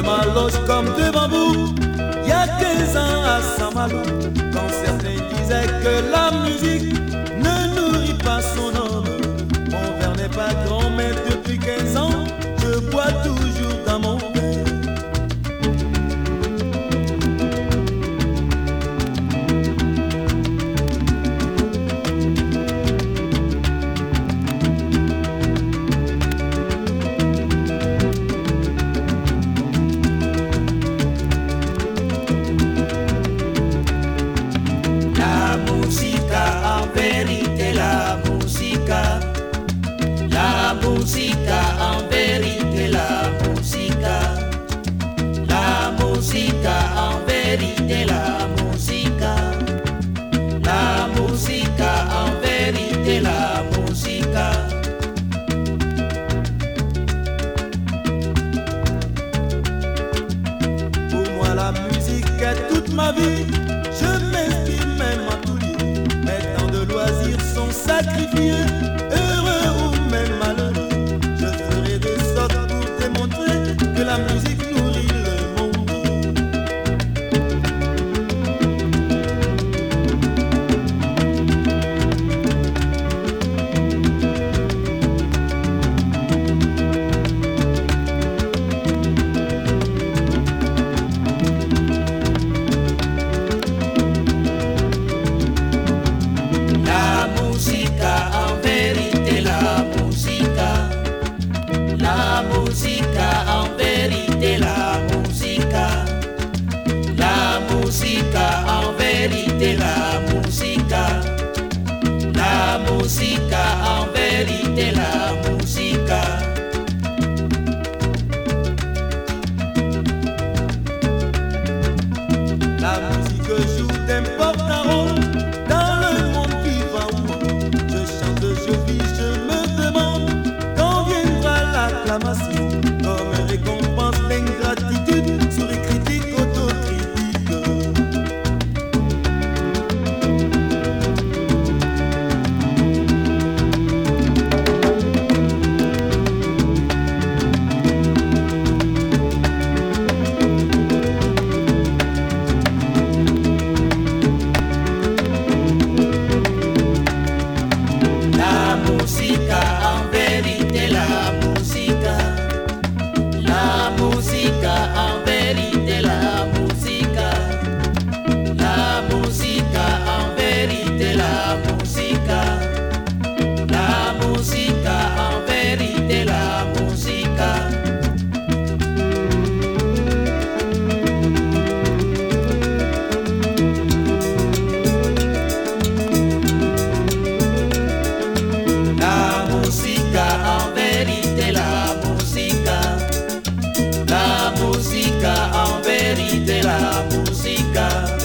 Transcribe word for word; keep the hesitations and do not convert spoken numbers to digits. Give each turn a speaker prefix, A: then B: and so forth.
A: m'alloge comme devant vous. Il y a quinze ans à Saint-Malo, quand certains disaient que la musique ne nourrit pas son homme. Mon verre n'est pas grand, mais depuis quinze ans, je bois toujours dans mon verre.
B: La musica, en vérité, la musica. La musica, en vérité, la musica. La musica, en vérité, la musica.
A: Pour moi, la musique est toute ma vie. Je m'inspire même en tout lieu. Mais tant de loisirs sont sacrifiés. Heureux ou même malheureux, je ferai de sorte pour démontrer que la musique nourrit le monde.
B: La musica, en vérité, la musica. La musica, en vérité, la musica. La musica, en vérité, la musica. La musica, en vérité, la musica.
A: La musique joue d'importants rôles dans le monde vivant. Je chante, je vis, je me demande quand viendra l'acclamation. Comme récompense l'ingratitude sur les critiques autocritiques.
B: La musica, en vérité, la musica. La musica, en vérité, la musica. La musica, en vérité, la musica. La musica, en vérité, la musica. La musica, en vérité, la musica. La musica, en vérité, la musica.